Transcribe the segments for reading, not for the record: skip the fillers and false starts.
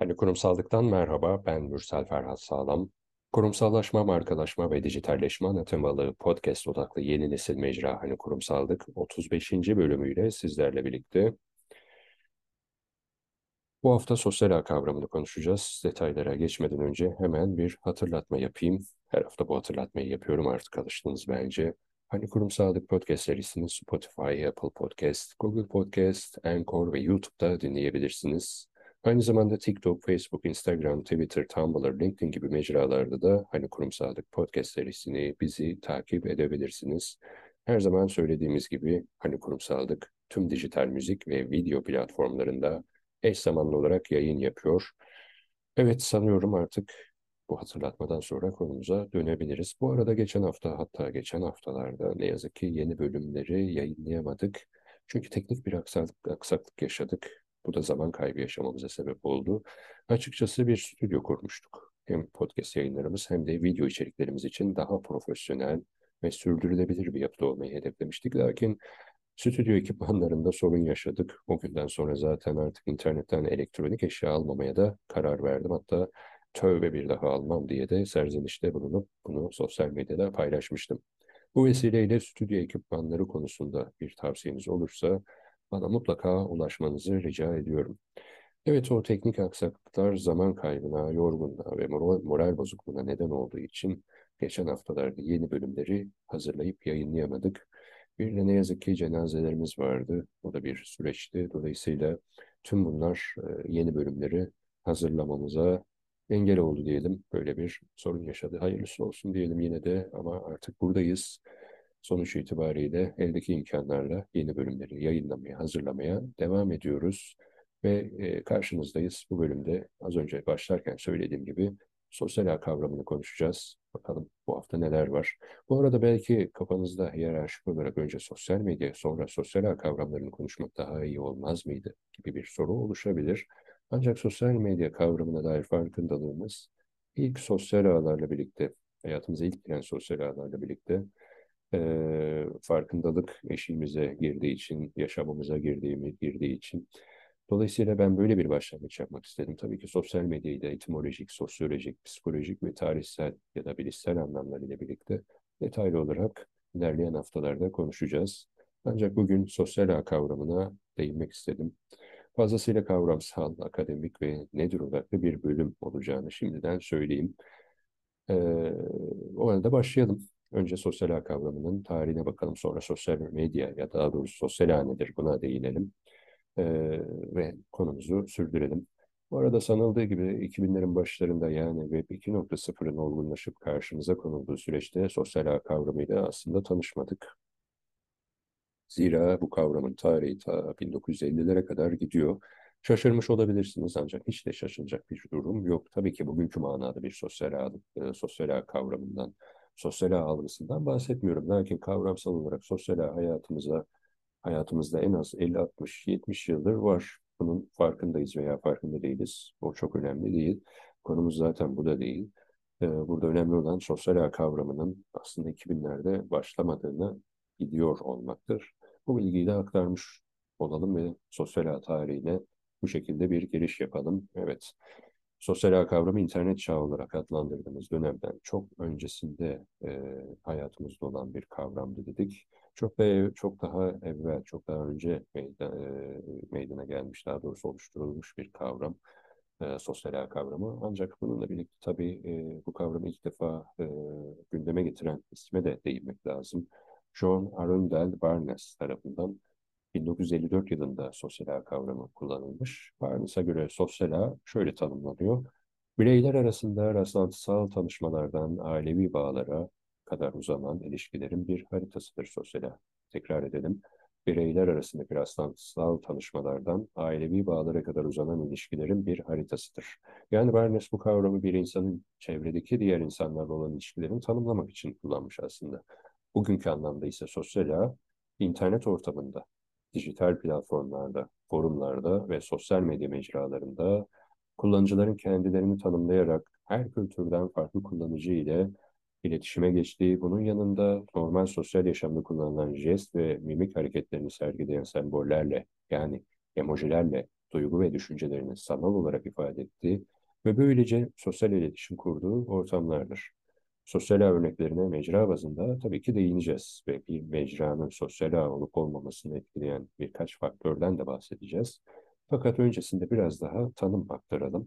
Hani kurumsallıktan merhaba, ben Mürsel Ferhat Sağlam. Kurumsallaşma, markalaşma ve dijitalleşme ana temalı podcast odaklı yeni nesil mecra Hani Kurumsallık 35. bölümüyle sizlerle birlikte. Bu hafta sosyal ağ kavramını konuşacağız. Detaylara geçmeden önce hemen bir hatırlatma yapayım. Her hafta bu hatırlatmayı yapıyorum, artık alıştınız bence. Hani Kurumsallık podcast serisini Spotify, Apple Podcast, Google Podcast, Anchor ve YouTube'da dinleyebilirsiniz. Aynı zamanda TikTok, Facebook, Instagram, Twitter, Tumblr, LinkedIn gibi mecralarda da Hani Kurumsallık podcast serisini bizi takip edebilirsiniz. Her zaman söylediğimiz gibi Hani Kurumsallık tüm dijital müzik ve video platformlarında eş zamanlı olarak yayın yapıyor. Evet, sanıyorum artık bu hatırlatmadan sonra konumuza dönebiliriz. Bu arada geçen hafta, hatta geçen haftalarda ne yazık ki yeni bölümleri yayınlayamadık. Çünkü teknik bir aksaklık yaşadık. Bu da zaman kaybı yaşamamıza sebep oldu. Açıkçası bir stüdyo kurmuştuk. Hem podcast yayınlarımız hem de video içeriklerimiz için daha profesyonel ve sürdürülebilir bir yapıda olmayı hedeflemiştik. Lakin stüdyo ekipmanlarında sorun yaşadık. O günden sonra zaten artık internetten elektronik eşya almamaya da karar verdim. Hatta tövbe bir daha almam diye de serzenişte bulunup bunu sosyal medyada paylaşmıştım. Bu vesileyle stüdyo ekipmanları konusunda bir tavsiyeniz olursa bana mutlaka ulaşmanızı rica ediyorum. Evet, o teknik aksaklıklar zaman kaybına, yorgunluğa ve moral bozukluğuna neden olduğu için geçen haftalarda yeni bölümleri hazırlayıp yayınlayamadık. Bir de ne yazık ki cenazelerimiz vardı. O da bir süreçti. Dolayısıyla tüm bunlar yeni bölümleri hazırlamamıza engel oldu diyelim. Böyle bir sorun yaşadı. Hayırlısı olsun diyelim yine de, ama artık buradayız. Sonuç itibariyle eldeki imkanlarla yeni bölümleri yayınlamaya, hazırlamaya devam ediyoruz. Ve karşınızdayız. Bu bölümde az önce başlarken söylediğim gibi sosyal ağ kavramını konuşacağız. Bakalım bu hafta neler var. Bu arada belki kafanızda hiyerarşik olarak önce sosyal medya, sonra sosyal ağ kavramlarını konuşmak daha iyi olmaz mıydı gibi bir soru oluşabilir. Ancak sosyal medya kavramına dair farkındalığımız ilk sosyal ağlarla birlikte, hayatımıza ilk giren sosyal ağlarla birlikte farkındalık eşiğimize girdiği için, yaşamımıza girdiği için. Dolayısıyla ben böyle bir başlangıç yapmak istedim. Tabii ki sosyal medyayı da etimolojik, sosyolojik, psikolojik ve tarihsel ya da bilişsel anlamlarıyla birlikte detaylı olarak ilerleyen haftalarda konuşacağız. Ancak bugün sosyal ağ kavramına değinmek istedim. Fazlasıyla kavramsal, akademik ve nedir odaklı bir bölüm olacağını şimdiden söyleyeyim. Ee, O halde başlayalım. Önce sosyal ağ kavramının tarihine bakalım. Sonra sosyal medya ya daha doğrusu sosyal ağ nedir, buna değinelim. Ve konumuzu sürdürelim. Bu arada sanıldığı gibi 2000'lerin başlarında, yani Web 2.0'ın olgunlaşıp karşımıza konulduğu süreçte sosyal ağ kavramıyla aslında tanışmadık. Zira bu kavramın tarihi ta 1950'lere kadar gidiyor. Şaşırmış olabilirsiniz, ancak hiç de şaşılacak bir durum yok. Tabii ki bugünkü manada bir sosyal ağ kavramından, sosyal ağ algısından bahsetmiyorum. Lakin kavramsal olarak sosyal ağ hayatımızda en az 50, 60, 70 yıldır var. Bunun farkındayız veya farkında değiliz. O çok önemli değil. Konumuz zaten bu da değil. Burada önemli olan sosyal ağ kavramının aslında 2000'lerde başlamadığını gidiyor olmaktır. Bu bilgiyi de aktarmış olalım ve sosyal ağ tarihine bu şekilde bir giriş yapalım. Evet, sosyal ağ kavramı internet çağı olarak adlandırdığımız dönemden çok öncesinde hayatımızda olan bir kavramdı dedik. Çok daha evvel, çok daha önce meydana gelmiş, daha doğrusu oluşturulmuş bir kavram, sosyal ağ kavramı. Ancak bununla birlikte tabii bu kavramı ilk defa gündeme getiren isme de değinmek lazım. John Arundel Barnes tarafından 1954 yılında sosyal ağ kavramı kullanılmış. Barnes'a göre sosyal ağ şöyle tanımlanıyor: bireyler arasında rastlantısal tanışmalardan ailevi bağlara kadar uzanan ilişkilerin bir haritasıdır sosyal ağ. Tekrar edelim. Bireyler arasındaki rastlantısal tanışmalardan ailevi bağlara kadar uzanan ilişkilerin bir haritasıdır. Yani Barnes bu kavramı bir insanın çevredeki diğer insanlarla olan ilişkilerini tanımlamak için kullanmış aslında. Bugünkü anlamda ise sosyal ağ, internet ortamında, dijital platformlarda, forumlarda ve sosyal medya mecralarında kullanıcıların kendilerini tanımlayarak her kültürden farklı kullanıcı ile iletişime geçtiği, bunun yanında normal sosyal yaşamda kullanılan jest ve mimik hareketlerini sergileyen sembollerle, yani emojilerle duygu ve düşüncelerini sanal olarak ifade ettiği ve böylece sosyal iletişim kurduğu ortamlardır. Sosyal ağ örneklerine mecra bazında tabii ki değineceğiz ve bir mecranın sosyal ağ olup olmamasını etkileyen birkaç faktörden de bahsedeceğiz. Fakat öncesinde biraz daha tanım aktaralım.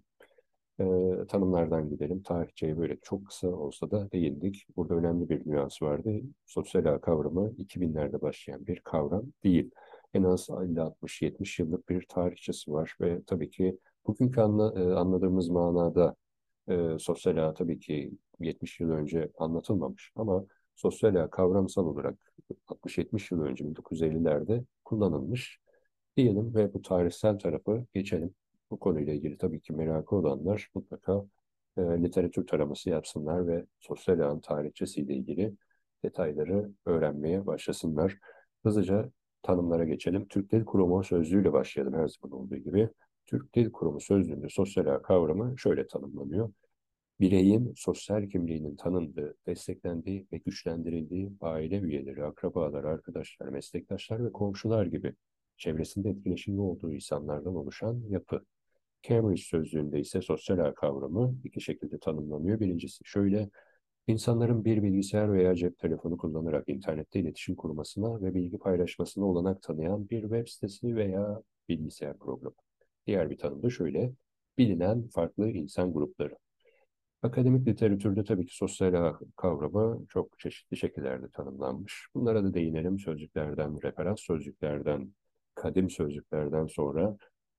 Tanımlardan gidelim. Tarihçeye böyle çok kısa olsa da değindik. Burada önemli bir nüans vardı. Sosyal ağ kavramı 2000'lerde başlayan bir kavram değil. En az 50-60-70 yıllık bir tarihçesi var ve tabii ki bugünkü anladığımız manada sosyal ağ tabii ki 70 yıl önce anlatılmamış ama sosyal ağ kavramsal olarak 60-70 yıl önce 1950'lerde kullanılmış diyelim ve bu tarihsel tarafı geçelim. Bu konuyla ilgili tabii ki merakı olanlar mutlaka literatür taraması yapsınlar ve sosyal ağın tarihçesiyle ilgili detayları öğrenmeye başlasınlar. Hızlıca tanımlara geçelim. Türk Dil Kurumu sözlüğüyle başlayalım her zaman olduğu gibi. Türk Dil Kurumu sözlüğünde sosyal ağ kavramı şöyle tanımlanıyor: bireyin sosyal kimliğinin tanındığı, desteklendiği ve güçlendirildiği aile üyeleri, akrabalar, arkadaşlar, meslektaşlar ve komşular gibi çevresinde etkileşimli olduğu insanlardan oluşan yapı. Cambridge sözlüğünde ise sosyal ağ kavramı iki şekilde tanımlanıyor. Birincisi şöyle: insanların bir bilgisayar veya cep telefonu kullanarak internette iletişim kurmasına ve bilgi paylaşmasına olanak tanıyan bir web sitesi veya bilgisayar programı. Diğer bir tanım da şöyle: bilinen farklı insan grupları. Akademik literatürde tabii ki sosyal ağ kavramı çok çeşitli şekillerde tanımlanmış. Bunlara da değinelim. Sözcüklerden, referans sözcüklerden, kadim sözcüklerden sonra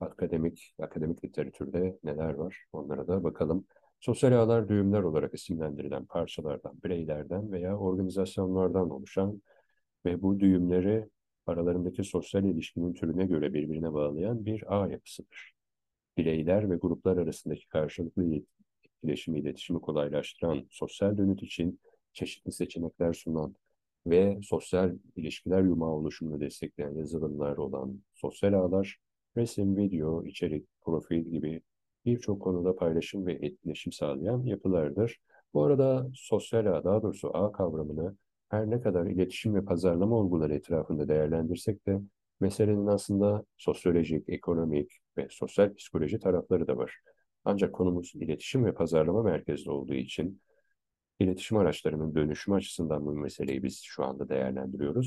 akademik literatürde neler var? Onlara da bakalım. Sosyal ağlar düğümler olarak isimlendirilen parçalardan, bireylerden veya organizasyonlardan oluşan ve bu düğümleri aralarındaki sosyal ilişkinin türüne göre birbirine bağlayan bir ağ yapısıdır. Bireyler ve gruplar arasındaki karşılıklı etkileşimi, iletişimi kolaylaştıran, sosyal dönüt için çeşitli seçenekler sunan ve sosyal ilişkiler yumağı oluşumunu destekleyen yazılımlar olan sosyal ağlar, resim, video, içerik, profil gibi birçok konuda paylaşım ve etkileşim sağlayan yapılardır. Bu arada sosyal ağ, daha doğrusu ağ kavramını her ne kadar iletişim ve pazarlama olguları etrafında değerlendirsek de meselenin aslında sosyolojik, ekonomik ve sosyal psikoloji tarafları da var. Ancak konumuz iletişim ve pazarlama merkezli olduğu için iletişim araçlarının dönüşümü açısından bu meseleyi biz şu anda değerlendiriyoruz.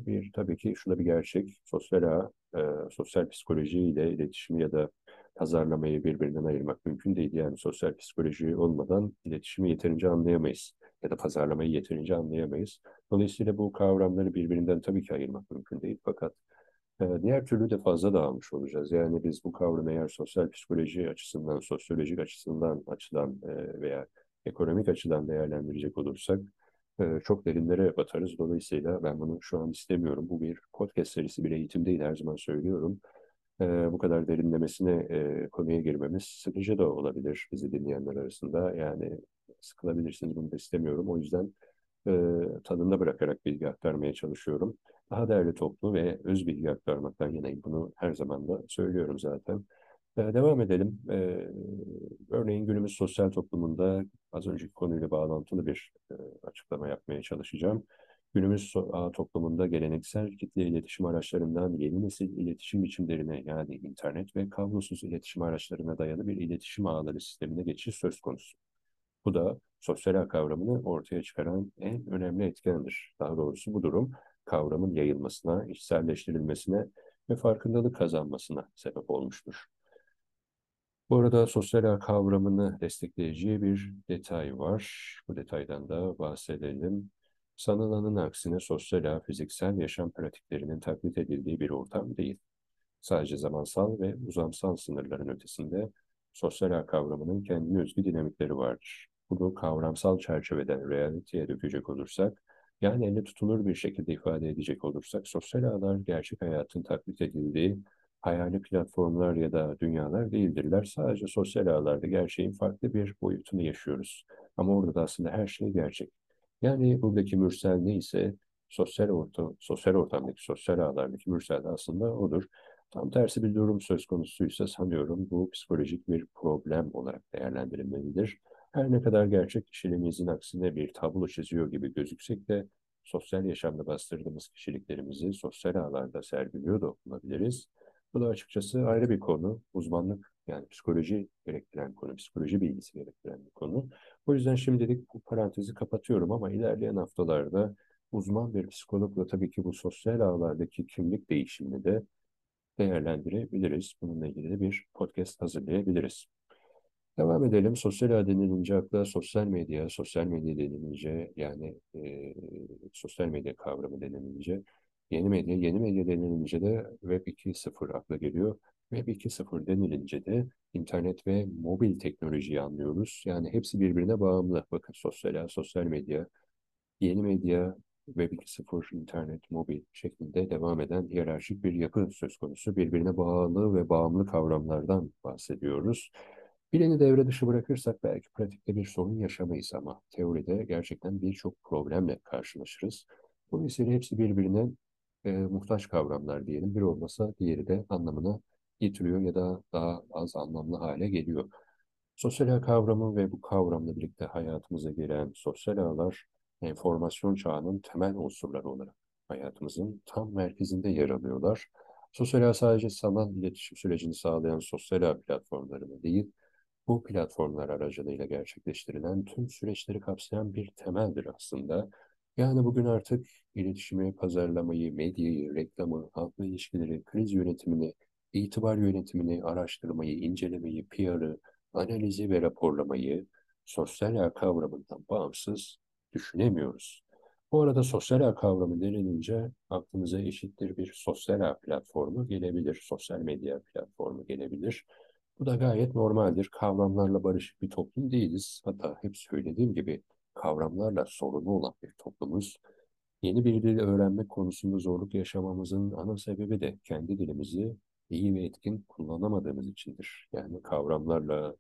Şu da bir gerçek. Sosyal ağ, sosyal psikoloji ile iletişimi ya da pazarlamayı birbirinden ayırmak mümkün değil. Yani sosyal psikoloji olmadan iletişimi yeterince anlayamayız ya da pazarlamayı yeterince anlayamayız. Dolayısıyla bu kavramları birbirinden tabii ki ayırmak mümkün değil. Fakat diğer türlü de fazla dağılmış olacağız. Yani biz bu kavramı eğer sosyal psikoloji açısından, sosyolojik açıdan veya ekonomik açıdan değerlendirecek olursak çok derinlere batarız. Dolayısıyla ben bunu şu an istemiyorum. Bu bir podcast serisi, bir eğitim değil, her zaman söylüyorum. Bu kadar derinlemesine konuya girmemiz sıkıcı da olabilir bizi dinleyenler arasında. Yani sıkılabilirsiniz, bunu da istemiyorum. O yüzden tadında bırakarak bilgi aktarmaya çalışıyorum. Daha değerli toplu ve öz bilgi aktarmaktan yanayım. Bunu her zaman da söylüyorum zaten. Devam edelim. Örneğin günümüz sosyal toplumunda az önceki konuyla bağlantılı bir açıklama yapmaya çalışacağım. Ağ toplumunda geleneksel kitle iletişim araçlarından yeni nesil iletişim biçimlerine, yani internet ve kablosuz iletişim araçlarına dayalı bir iletişim ağları sistemine geçiş söz konusu. Bu da sosyal ağ kavramını ortaya çıkaran en önemli etkendir. Daha doğrusu bu durum kavramın yayılmasına, içselleştirilmesine ve farkındalık kazanmasına sebep olmuştur. Bu arada sosyal ağ kavramını destekleyici bir detay var. Bu detaydan da bahsedelim. Sanılanın aksine sosyal ağ fiziksel yaşam pratiklerinin taklit edildiği bir ortam değil. Sadece zamansal ve uzamsal sınırların ötesinde sosyal ağ kavramının kendine özgü dinamikleri vardır. Bunu kavramsal çerçeveden realiteye dökecek olursak, yani elle tutulur bir şekilde ifade edecek olursak, sosyal ağlar gerçek hayatın taklit edildiği hayali platformlar ya da dünyalar değildirler. Sadece sosyal ağlarda gerçeğin farklı bir boyutunu yaşıyoruz. Ama orada da aslında her şey gerçek. Yani buradaki mürsel neyse sosyal ortamdaki sosyal ağlardaki mürsel de aslında odur. Tam tersi bir durum söz konusuysa sanıyorum bu psikolojik bir problem olarak değerlendirilmelidir. Her ne kadar gerçek kişiliğimizin aksine bir tablo çiziyor gibi gözüksek de sosyal yaşamda bastırdığımız kişiliklerimizi sosyal ağlarda sergiliyor da olabiliriz. Bu da açıkçası ayrı bir konu. Uzmanlık yani psikoloji gerektiren konu, psikoloji bilgisi gerektiren bir konu. O yüzden şimdilik bu parantezi kapatıyorum ama ilerleyen haftalarda uzman bir psikologla tabii ki bu sosyal ağlardaki kimlik değişimini de değerlendirebiliriz. Bununla ilgili de bir podcast hazırlayabiliriz. Devam edelim. Sosyal ağ denilince akla sosyal medya denilince yani sosyal medya kavramı denilince yeni medya denilince de Web 2.0 akla geliyor. Web 2.0 denilince de internet ve mobil teknolojiyi anlıyoruz. Yani hepsi birbirine bağımlı. Bakın sosyal ağ, sosyal medya, yeni medya, Web 2.0, internet, mobil şeklinde devam eden hiyerarşik bir yapı söz konusu. Birbirine bağlı ve bağımlı kavramlardan bahsediyoruz. Bileni devre dışı bırakırsak belki pratikte bir sorun yaşamayız ama teoride gerçekten birçok problemle karşılaşırız. Dolayısıyla hepsi birbirine muhtaç kavramlar diyelim. Bir olmasa diğeri de anlamını yitiriyor ya da daha az anlamlı hale geliyor. Sosyal ağ kavramı ve bu kavramla birlikte hayatımıza giren sosyal ağlar enformasyon çağının temel unsurları olarak hayatımızın tam merkezinde yer alıyorlar. Sosyal ağ sadece sanal iletişim sürecini sağlayan sosyal ağ platformlarını değil, bu platformlar aracılığıyla gerçekleştirilen tüm süreçleri kapsayan bir temeldir aslında. Yani bugün artık iletişimi, pazarlamayı, medyayı, reklamı, halkla ilişkileri, kriz yönetimini, itibar yönetimini, araştırmayı, incelemeyi, PR'ı, analizi ve raporlamayı sosyal ağ kavramından bağımsız düşünemiyoruz. Bu arada sosyal ağ kavramı denilince aklımıza eşittir bir sosyal ağ platformu gelebilir, sosyal medya platformu gelebilir. Bu da gayet normaldir. Kavramlarla barışık bir toplum değiliz. Hatta hep söylediğim gibi kavramlarla sorunu olan bir toplumuz. Yeni bir dil öğrenmek konusunda zorluk yaşamamızın ana sebebi de kendi dilimizi iyi ve etkin kullanamadığımız içindir. Yani kavramlarla,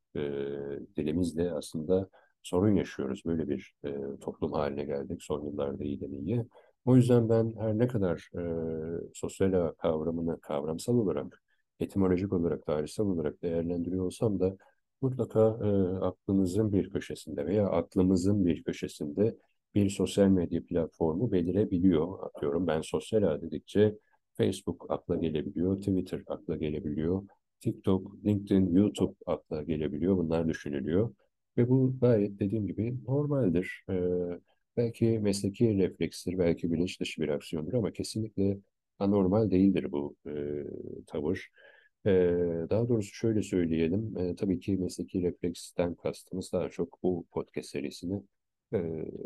dilimizle aslında sorun yaşıyoruz. Böyle bir toplum haline geldik son yıllarda iyiden iyiye. O yüzden ben her ne kadar sosyal ağ kavramını kavramsal olarak, etimolojik olarak, tarihsel olarak değerlendiriyor olsam da mutlaka aklınızın bir köşesinde veya aklımızın bir köşesinde bir sosyal medya platformu belirebiliyor. Atıyorum ben sosyal ağ dedikçe Facebook akla gelebiliyor, Twitter akla gelebiliyor, TikTok, LinkedIn, YouTube akla gelebiliyor. Bunlar düşünülüyor. Ve bu gayet dediğim gibi normaldir. Belki mesleki reflekstir, belki bilinç dışı bir aksiyondur ama kesinlikle anormal değildir bu tavır. Daha doğrusu şöyle söyleyelim. Tabii ki mesleki refleksten kastımız daha çok bu podcast serisini e,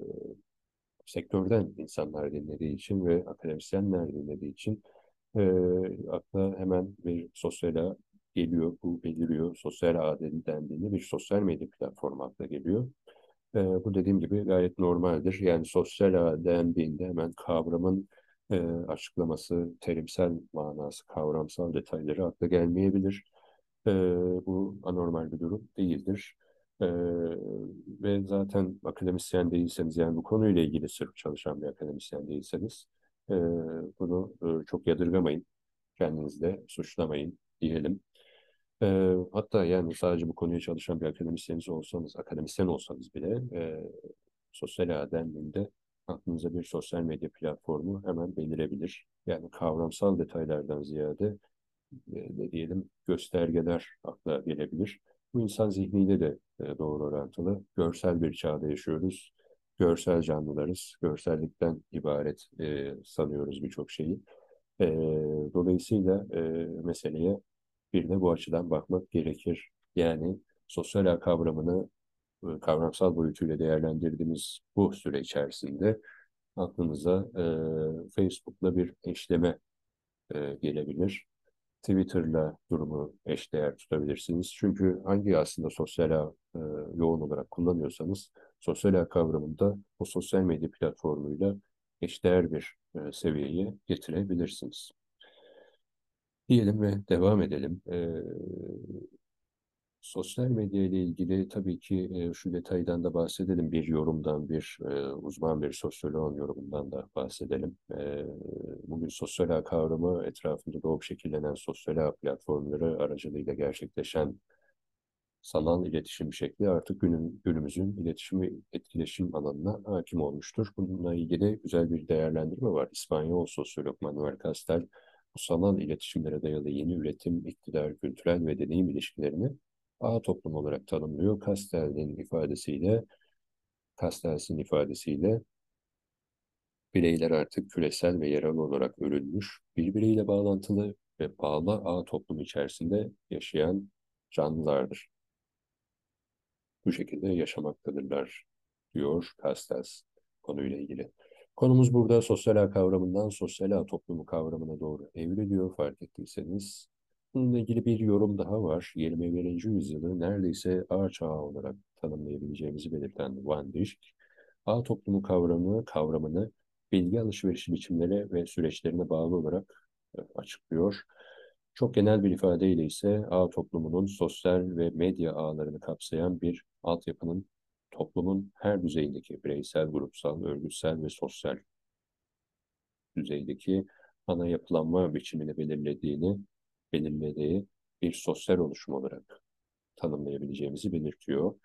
sektörden insanlar dinlediği için ve akademisyenler dinlediği için e, akla hemen bir sosyal ağ geliyor, bu beliriyor. Sosyal ağ dendiğinde bir sosyal medya platformu akla geliyor. Bu dediğim gibi gayet normaldir. Yani sosyal ağ dendiğinde hemen kavramın açıklaması, terimsel manası, kavramsal detayları akla gelmeyebilir. E, Bu anormal bir durum değildir. Ee, Ve zaten akademisyen değilseniz yani bu konuyla ilgili sırf çalışan bir akademisyen değilseniz e, bunu çok yadırgamayın. Kendinizi de suçlamayın diyelim. Hatta yani sadece bu konuya çalışan bir akademisyen olsanız bile sosyal ağ dendiğinde aklınıza bir sosyal medya platformu hemen belirebilir. Yani kavramsal detaylardan ziyade ne diyelim göstergeler akla gelebilir. Bu insan zihniyle de doğru orantılı. Görsel bir çağda yaşıyoruz. Görsel canlılarız. Görsellikten ibaret sanıyoruz birçok şeyi. E, Dolayısıyla meseleye bir de bu açıdan bakmak gerekir. Yani sosyal ağ kavramını kavramsal boyutuyla değerlendirdiğimiz bu süre içerisinde aklınıza Facebook'la bir eşleme gelebilir. Twitter'la durumu eşdeğer tutabilirsiniz. Çünkü hangi aslında sosyal ağ yoğun olarak kullanıyorsanız sosyal ağ kavramında o sosyal medya platformuyla eşdeğer bir seviyeye getirebilirsiniz. Diyelim ve devam edelim. Sosyal medya ile ilgili tabii ki şu detaydan da bahsedelim. Bir yorumdan, bir uzman bir sosyoloğun yorumundan da bahsedelim. Bugün sosyal ağ kavramı etrafında doğup şekillenen sosyal ağ platformları aracılığıyla gerçekleşen sanal iletişim şekli artık günümüzün iletişim ve etkileşim alanına hakim olmuştur. Bununla ilgili güzel bir değerlendirme var. İspanyol sosyolog Manuel Castel bu sanal iletişimlere dayalı yeni üretim, iktidar, kültürel ve deneyim ilişkilerini ağ toplum olarak tanımlıyor. Castells'in ifadesiyle bireyler artık küresel ve yerel olarak örülmüş, birbiriyle bağlantılı ve bağlı ağ toplum içerisinde yaşayan canlılardır. Bu şekilde yaşamaktadırlar, diyor Castells konuyla ilgili. Konumuz burada sosyal ağ kavramından sosyal ağ toplumu kavramına doğru evriliyor fark ettiyseniz. Bununla ilgili bir yorum daha var. 21. yüzyılı neredeyse ağ çağı olarak tanımlayabileceğimizi belirten Van Dijk, ağ toplumu kavramını bilgi alışverişi biçimleri ve süreçlerine bağlı olarak açıklıyor. Çok genel bir ifadeyle ise ağ toplumunun sosyal ve medya ağlarını kapsayan bir altyapının toplumun her düzeyindeki bireysel, grupsal, örgütsel ve sosyal düzeydeki ana yapılanma biçimini belirlediği bir sosyal oluşum olarak tanımlayabileceğimizi belirtiyor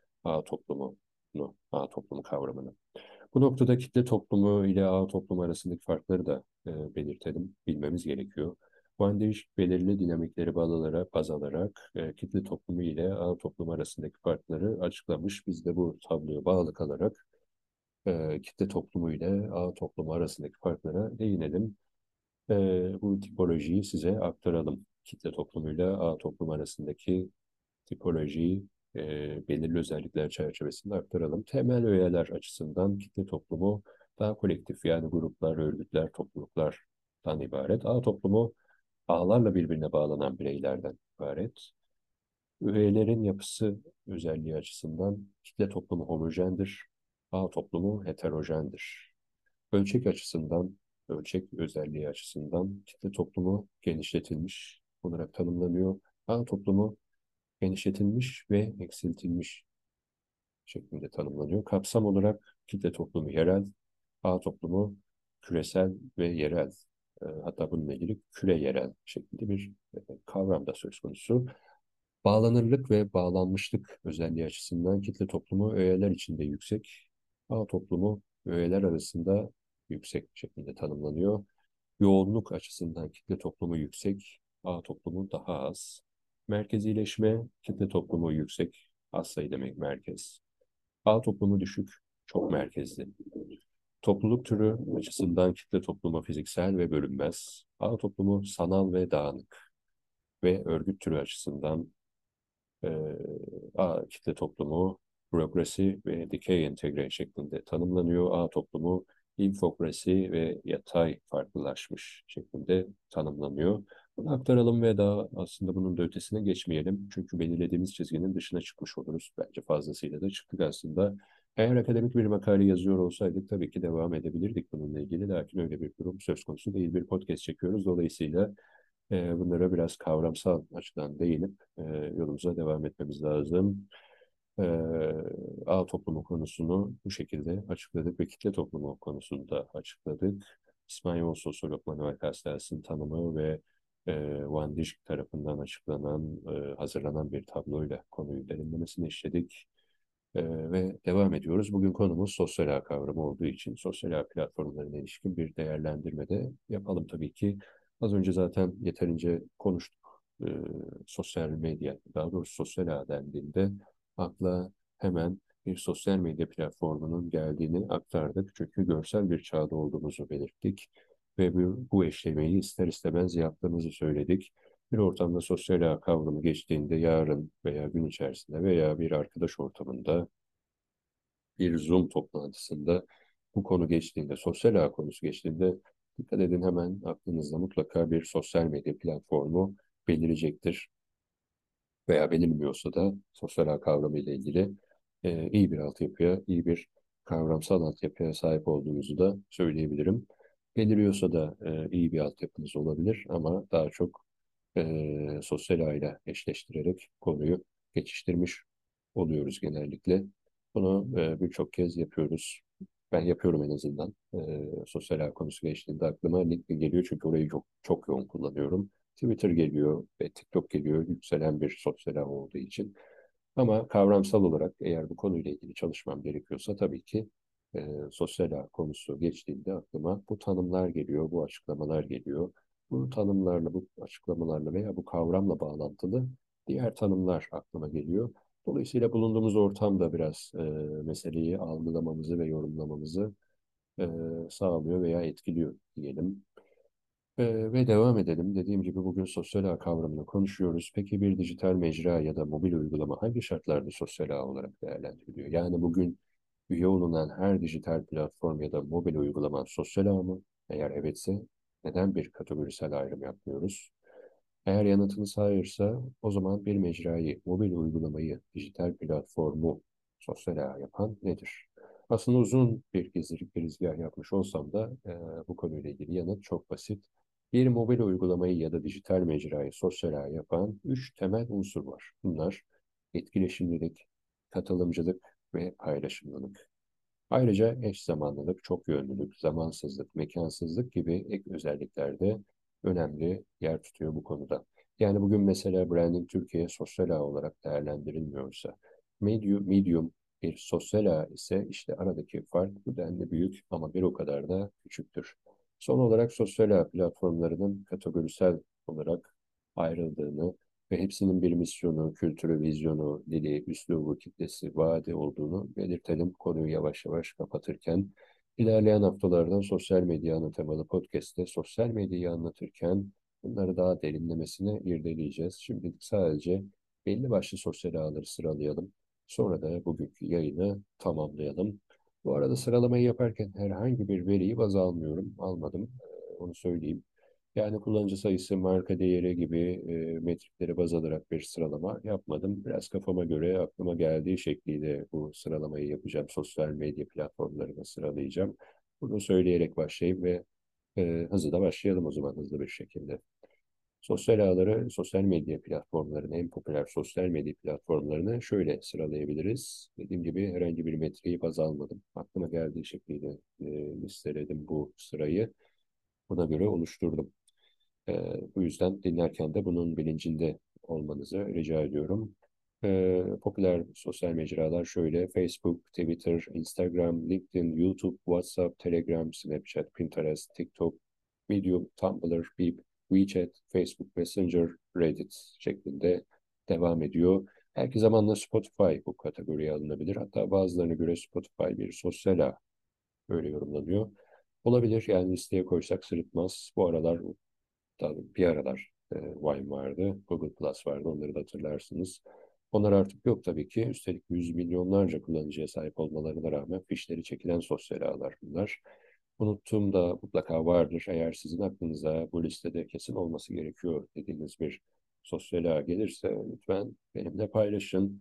ağ toplumu kavramını. Bu noktada kitle toplumu ile ağ toplumu arasındaki farkları da belirtelim, bilmemiz gerekiyor. Van Dijk belirli dinamikleri baz alarak kitle toplumu ile ağ toplumu arasındaki farkları açıklamış. Biz de bu tabloya bağlı kalarak kitle toplumu ile ağ toplumu arasındaki farklara değinelim. Bu tipolojiyi size aktaralım. Kitle toplumuyla ağ toplum arasındaki tipolojiyi belirli özellikler çerçevesinde aktaralım. Temel öğeler açısından kitle toplumu daha kolektif yani gruplar, örgütler, topluluklardan ibaret. Ağ toplumu ağlarla birbirine bağlanan bireylerden ibaret. Üyelerin yapısı özelliği açısından kitle toplumu homojendir, ağ toplumu heterojendir. Ölçek açısından, ölçek özelliği açısından kitle toplumu genişletilmiş olarak tanımlanıyor. Ağ toplumu genişletilmiş ve eksiltilmiş şeklinde tanımlanıyor. Kapsam olarak kitle toplumu yerel, ağ toplumu küresel ve yerel, hatta bununla ilgili küre yerel şeklinde bir kavram da söz konusu. Bağlanırlık ve bağlanmışlık özelliği açısından kitle toplumu öğeler içinde yüksek, ağ toplumu öğeler arasında yüksek şeklinde tanımlanıyor. Yoğunluk açısından kitle toplumu yüksek, ağ toplumu daha az. Merkezileşme, kitle toplumu yüksek, az sayı demek merkez. Ağ toplumu düşük, çok merkezli. Topluluk türü açısından kitle toplumu fiziksel ve bölünmez. Ağ toplumu sanal ve dağınık. Ve örgüt türü açısından ağ kitle toplumu bürokrasi ve dikey entegre şeklinde tanımlanıyor. Ağ toplumu infokrasi ve yatay farklılaşmış şeklinde tanımlanıyor. Bunu aktaralım ve daha aslında bunun da ötesine geçmeyelim. Çünkü belirlediğimiz çizginin dışına çıkmış oluruz. Bence fazlasıyla da çıktık aslında. Eğer akademik bir makale yazıyor olsaydık tabii ki devam edebilirdik bununla ilgili. Lakin öyle bir durum söz konusu değil. Bir podcast çekiyoruz. Dolayısıyla bunlara biraz kavramsal açıdan değinip yolumuza devam etmemiz lazım. E, Ağ toplumu konusunu bu şekilde açıkladık ve kitle toplumu konusunu da açıkladık. İspanyol sosyolog Manuel Castells'in tanımı ve Van Dijk tarafından hazırlanan bir tabloyla konuyu derinlemesine işledik. Ve devam ediyoruz. Bugün konumuz sosyal ağ kavramı olduğu için sosyal ağ platformlarına ilişkin bir değerlendirme de yapalım tabii ki. Az önce zaten yeterince konuştuk. Sosyal medya, daha doğrusu sosyal ağ dendiğinde akla hemen bir sosyal medya platformunun geldiğini aktardık. Çünkü görsel bir çağda olduğumuzu belirttik. Ve bu eşlemeyi ister istemez yaptığımızı söyledik. Bir ortamda sosyal ağ kavramı geçtiğinde yarın veya gün içerisinde veya bir arkadaş ortamında, bir Zoom toplantısında bu konu geçtiğinde, sosyal ağ konusu geçtiğinde dikkat edin hemen aklınızda mutlaka bir sosyal medya platformu belirecektir. Veya belirmiyorsa da sosyal ağ kavramı ile ilgili iyi bir altyapıya, iyi bir kavramsal altyapıya sahip olduğunuzu da söyleyebilirim. Beliriyorsa da iyi bir altyapınız olabilir ama daha çok sosyal ağıyla eşleştirerek konuyu geçiştirmiş oluyoruz genellikle. Bunu birçok kez yapıyoruz. Ben yapıyorum en azından. Sosyal ağ konusu geçtiğinde aklıma LinkedIn geliyor çünkü orayı çok, çok yoğun kullanıyorum. Twitter geliyor ve TikTok geliyor yükselen bir sosyal ağ olduğu için. Ama kavramsal olarak eğer bu konuyla ilgili çalışmam gerekiyorsa tabii ki sosyal ağ konusu geçtiğinde aklıma bu tanımlar geliyor, bu açıklamalar geliyor. Bu tanımlarla, bu açıklamalarla veya bu kavramla bağlantılı diğer tanımlar aklıma geliyor. Dolayısıyla bulunduğumuz ortamda biraz meseleyi algılamamızı ve yorumlamamızı e, sağlıyor veya etkiliyor diyelim. Ve devam edelim. Dediğim gibi bugün sosyal ağ kavramını konuşuyoruz. Peki bir dijital mecra ya da mobil uygulama hangi şartlarda sosyal ağ olarak değerlendiriliyor? Yani bugün üye olunan her dijital platform ya da mobil uygulama sosyal ağ mı? Eğer evetse neden bir kategorisel ayrım yapmıyoruz? Eğer yanıtınız hayırsa o zaman bir mecrayı, mobil uygulamayı, dijital platformu sosyal ağ yapan nedir? Aslında uzun bir girizgah yapmış olsam da bu konuyla ilgili yanıt çok basit. Bir mobil uygulamayı ya da dijital mecrayı sosyal ağ yapan üç temel unsur var. Bunlar etkileşimlilik, katılımcılık ve paylaşımlılık. Ayrıca eş zamanlılık, çok yönlülük, zamansızlık, mekansızlık gibi ek özellikler de önemli yer tutuyor bu konuda. Yani bugün mesela branding Türkiye sosyal ağ olarak değerlendirilmiyorsa, Medium bir sosyal ağ ise işte aradaki fark bu denli büyük ama bir o kadar da küçüktür. Son olarak sosyal ağ platformlarının kategorisel olarak ayrıldığını ve hepsinin bir misyonu, kültürü, vizyonu, dili, üslubu, kitlesi, vaadi olduğunu belirtelim. Konuyu yavaş yavaş kapatırken, ilerleyen haftalardan sosyal medya ana temalı podcast'te sosyal medyayı anlatırken bunları daha derinlemesine irdeleyeceğiz. Şimdilik sadece belli başlı sosyal ağları sıralayalım. Sonra da bugünkü yayını tamamlayalım. Bu arada sıralamayı yaparken herhangi bir veriyi baz almıyorum, almadım. Onu söyleyeyim. Yani kullanıcı sayısı, marka değeri gibi metrikleri baz alarak bir sıralama yapmadım. Biraz kafama göre aklıma geldiği şekliyle bu sıralamayı yapacağım. Sosyal medya platformlarını sıralayacağım. Bunu söyleyerek başlayayım ve hızlı da başlayalım o zaman hızlı bir şekilde. Sosyal ağları, sosyal medya platformlarını, en popüler sosyal medya platformlarını şöyle sıralayabiliriz. Dediğim gibi herhangi bir metreyi baz almadım. Aklıma geldiği şekliyle listeledim bu sırayı. Buna göre oluşturdum. Bu yüzden dinlerken de bunun bilincinde olmanızı rica ediyorum. Popüler sosyal mecralar şöyle: Facebook, Twitter, Instagram, LinkedIn, YouTube, WhatsApp, Telegram, Snapchat, Pinterest, TikTok, Medium, Tumblr, Beep, WeChat, Facebook Messenger, Reddit şeklinde devam ediyor. Belki zamanla Spotify bu kategoriye alınabilir. Hatta bazılarına göre Spotify bir sosyal ağ, öyle yorumlanıyor. Olabilir, yani listeye koysak sırıtmaz. Bu aralar tabii bir aralar Vine vardı, Google Plus vardı, onları da hatırlarsınız. Onlar artık yok tabii ki. Üstelik yüz milyonlarca kullanıcıya sahip olmalarına rağmen fişleri çekilen sosyal ağlar bunlar. Unuttuğum da mutlaka vardır. Eğer sizin aklınıza bu listede kesin olması gerekiyor dediğiniz bir sosyal ağ gelirse lütfen benimle paylaşın.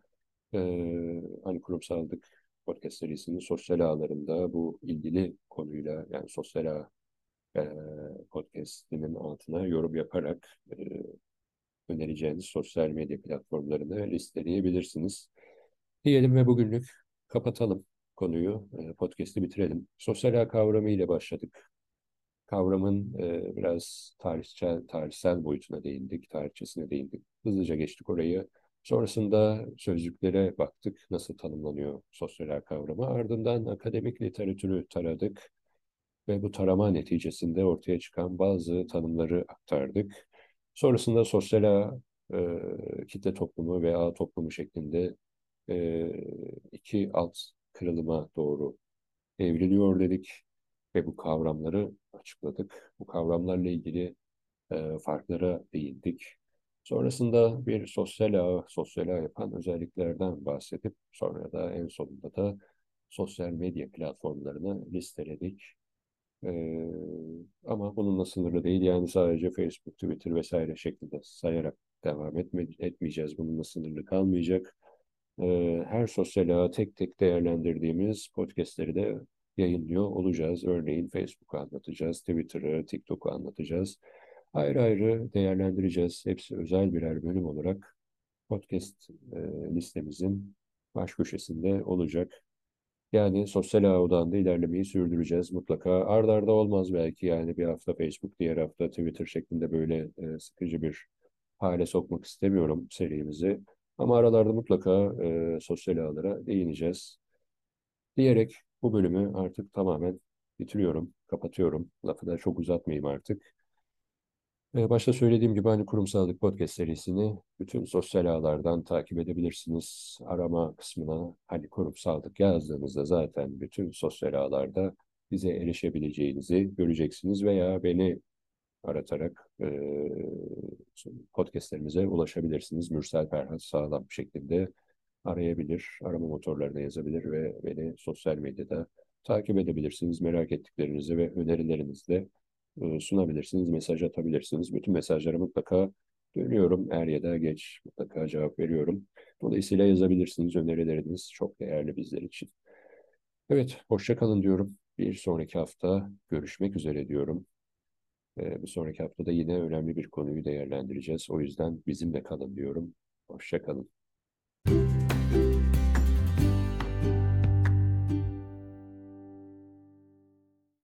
Hani kurumsallık podcast serisinin sosyal ağlarında bu ilgili konuyla, yani sosyal ağ e, podcast'imin altına yorum yaparak önereceğiniz sosyal medya platformlarını listeleyebilirsiniz. Diyelim ve bugünlük kapatalım konuyu, podcast'i bitirelim. Sosyal ağ kavramı ile başladık. Kavramın biraz tarihsel boyutuna değindik, tarihçesine değindik. Hızlıca geçtik orayı. Sonrasında sözlüklere baktık, nasıl tanımlanıyor sosyal ağ kavramı. Ardından akademik literatürü taradık ve bu tarama neticesinde ortaya çıkan bazı tanımları aktardık. Sonrasında sosyal ağ, kitle toplumu ve ağ toplumu şeklinde e, iki alt kırılıma doğru evriliyor dedik ve bu kavramları açıkladık. Bu kavramlarla ilgili farklara değindik. Sonrasında bir sosyal ağ yapan özelliklerden bahsedip sonra da en sonunda da sosyal medya platformlarını listeledik. Ee, Ama bununla sınırlı değil. Yani sadece Facebook, Twitter vesaire şeklinde sayarak etmeyeceğiz. Bununla sınırlı kalmayacak. Her sosyal ağı tek tek değerlendirdiğimiz podcastleri de yayınlıyor olacağız. Örneğin Facebook'u anlatacağız, Twitter'ı, TikTok'u anlatacağız. Ayrı ayrı değerlendireceğiz. Hepsi özel birer bölüm olarak podcast listemizin baş köşesinde olacak. Yani sosyal ağ odağında ilerlemeyi sürdüreceğiz mutlaka. Ard arda olmaz belki, yani bir hafta Facebook, diğer hafta Twitter şeklinde böyle sıkıcı bir hale sokmak istemiyorum serimizi. Ama aralarda mutlaka sosyal ağlara değineceğiz. Diyerek bu bölümü artık tamamen bitiriyorum, kapatıyorum. Lafı da çok uzatmayayım artık. Başta söylediğim gibi hani Kurumsallık Podcast serisini bütün sosyal ağlardan takip edebilirsiniz. Arama kısmına hani kurumsallık yazdığınızda zaten bütün sosyal ağlarda bize erişebileceğinizi göreceksiniz veya beni aratarak podcastlerimize ulaşabilirsiniz. Mürsel Ferhat Sağlam şeklinde arayabilir, arama motorlarına yazabilir ve beni sosyal medyada takip edebilirsiniz. Merak ettiklerinizi ve önerilerinizi de sunabilirsiniz, mesaj atabilirsiniz. Bütün mesajlara mutlaka dönüyorum. Er ya da geç mutlaka cevap veriyorum. Dolayısıyla yazabilirsiniz. Önerileriniz çok değerli bizler için. Evet, hoşça kalın diyorum. Bir sonraki hafta görüşmek üzere diyorum. Bir sonraki haftada yine önemli bir konuyu değerlendireceğiz. O yüzden bizimle kalın diyorum. Hoşça kalın.